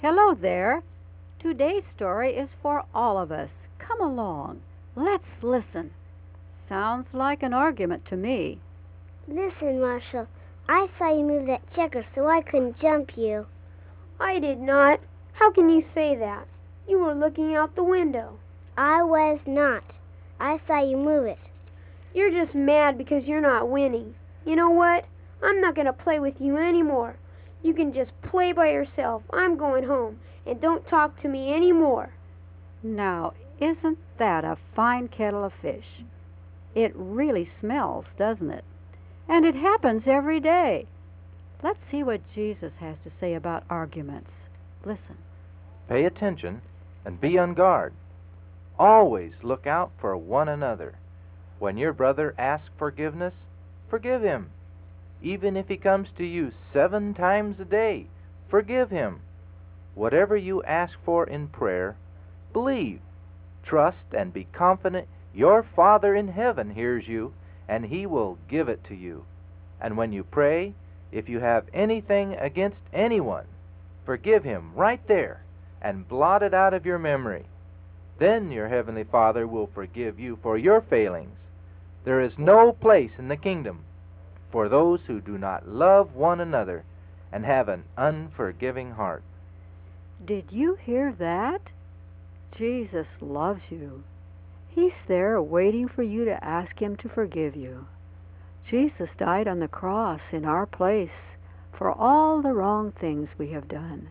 Hello there. Today's story is for all of us. Come along. Let's listen. Sounds like an argument to me. Listen, Marshall. I saw you move that checker so I couldn't jump you. I did not. How can you say that? You were looking out the window. I was not. I saw you move it. You're just mad because you're not winning. You know what? I'm not going to play with you anymore. You can just play by yourself. I'm going home, and don't talk to me anymore. Now, isn't that a fine kettle of fish? It really smells, doesn't it? And it happens every day. Let's see what Jesus has to say about arguments. Listen. Pay attention and be on guard. Always look out for one another. When your brother asks forgiveness, forgive him. Even if he comes to you 7 times a day, forgive him. Whatever you ask for in prayer, believe, trust, and be confident your Father in heaven hears you, and he will give it to you. And when you pray, if you have anything against anyone, forgive him right there and blot it out of your memory. Then your heavenly Father will forgive you for your failings. There is no place in the kingdom for those who do not love one another and have an unforgiving heart. Did you hear that? Jesus loves you. He's there waiting for you to ask him to forgive you. Jesus died on the cross in our place for all the wrong things we have done.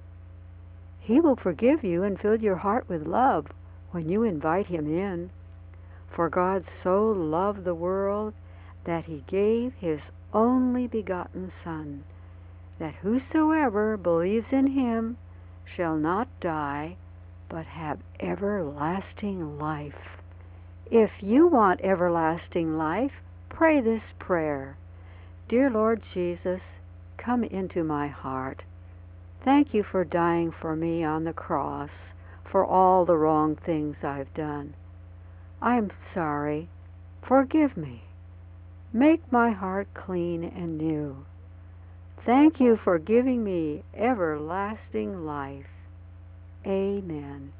He will forgive you and fill your heart with love when you invite him in. For God so loved the world that he gave his only begotten Son, that whosoever believes in him shall not die, but have everlasting life. If you want everlasting life, pray this prayer. Dear Lord Jesus, come into my heart. Thank you for dying for me on the cross, for all the wrong things I've done. I'm sorry. Forgive me. Make my heart clean and new. Thank you for giving me everlasting life. Amen.